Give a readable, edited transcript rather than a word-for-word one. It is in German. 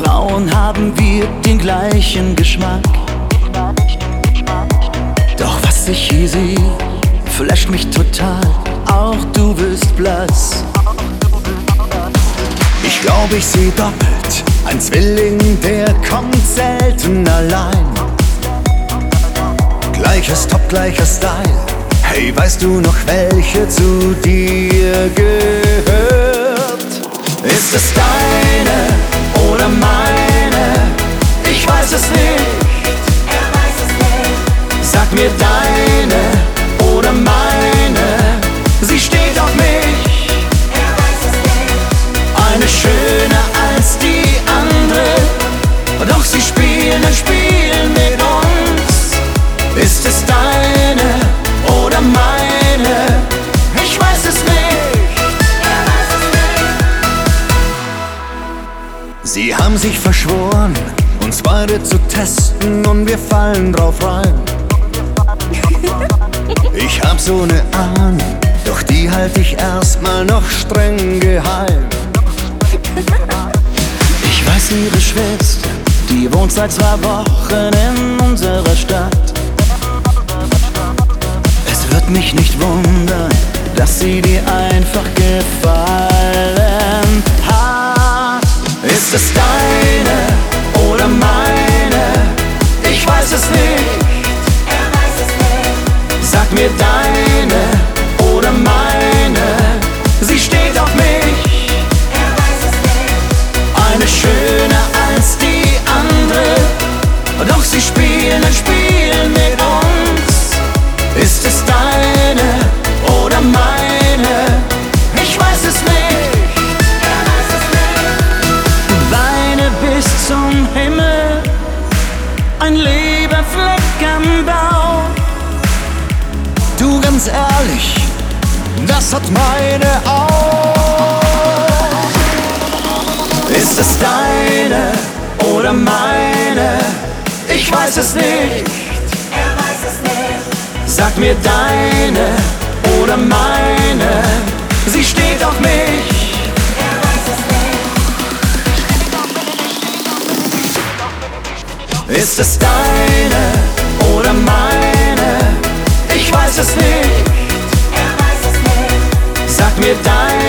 Frauen haben wir den gleichen Geschmack. Doch was ich hier sehe, flasht mich total. Auch du wirst blass. Ich glaube, ich sehe doppelt. Ein Zwilling, der kommt selten allein. Gleiches Top, gleicher Style. Hey, weißt du noch, welche zu dir gehört? Ist es deine oder meine? Ich weiß es nicht. Er weiß es nicht. Sag mir deine oder meine. Sie steht auf mich. Er weiß es nicht. Eine schöner als die andere. Doch sie spielen ein Spiel mit uns. Ist es deine oder meine? Ich weiß es nicht. Er weiß es nicht. Sie haben sich verschworen, uns beide zu testen, und wir fallen drauf rein. Ich hab so ne Ahnung, doch die halt ich erstmal noch streng geheim. Ich weiß, ihre Schwester, die wohnt seit 2 Wochen in unserer Stadt. Es wird mich nicht wundern, dass sie dir einfach gefallen hat. Ist es deine oder meine? Ich weiß es nicht. Er weiß es nicht. Sag mir deine oder meine. Sie steht auf mich. Er weiß es nicht. Eine schöner als die andere. Doch sie spielen ein Spiel mit uns. Ist es deine oder meine? Ich weiß es nicht. Er weiß es nicht. Weine bis zum Himmel, ein Leberfleck am Bauch. Du, ganz ehrlich, das hat meine auch. Ist es deine oder meine? Ich weiß es nicht. Er weiß es nicht. Sag mir deine oder meine. Sie steht auf mich. Er weiß es nicht. Ist es deine oder meine? Ich weiß es nicht. Er weiß es nicht. Sag mir deine